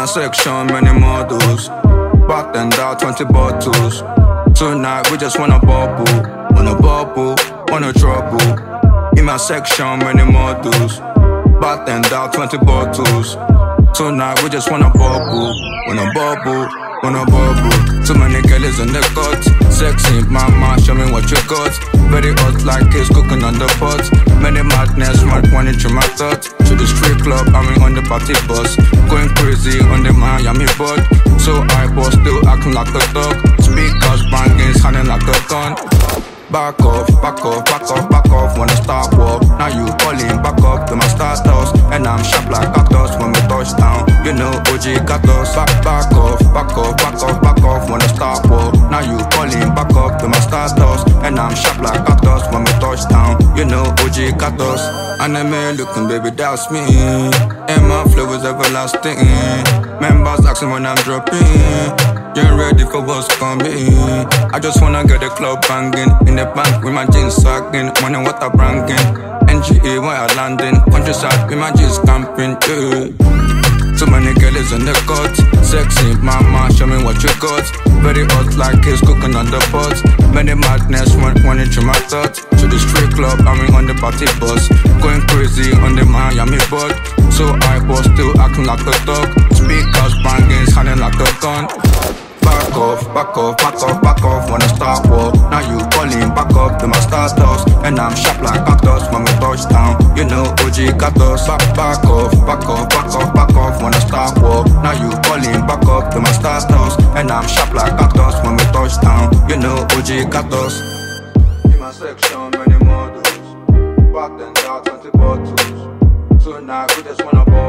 my section, many models. Bartender, 20 bottles. Tonight we just wanna bubble, wanna trouble. In my section, many models. Bartender, 20 bottles. Tonight we just wanna bubble, wanna bubble. Too many girls in the cut. Sexy mama, show me what you got. Very hot like it's cooking on the pot. Many madness, mad running through my thoughts. To the street club, I'm on the party bus. Going crazy on the Miami bud. So I was still acting like a dog. Speakers banging, sounding like a gun. Back off, wanna start war. Now you calling back up to my status. And I'm sharp like cactus when we touch down. You know OG got us. Back off, wanna start war. Now you calling back up to my status. And I'm sharp like cactus when we touch down. You know OG got us. Anime looking, baby, that's me. And my flow is everlasting. Members asking when I'm dropping. You're ready for what's coming. I just wanna get the club banging. In the bank with my jeans sagging. Money water branging. NGA where I landing. Countryside with my jeans camping, yeah. Too many girls in the cut. Sexy mama, show me what you got. Very hot like it's cooking on the pot. Many madness, running through my thoughts. To the street club, I'm on the party bus. Going crazy on the Miami bud. So I was still acting like a dog. Speakers banging, sounding like a gun. Back off, wanna start war. Now you calling back up to my status. And I'm sharp like cactus when we touch down. You know OG got us. Back off, wanna start war. Now you calling back up to my status. And I'm sharp like cactus when we touch down. You know OG got us. In my section, many models. Bartender, 20 bottles. Tonight we just wanna ball.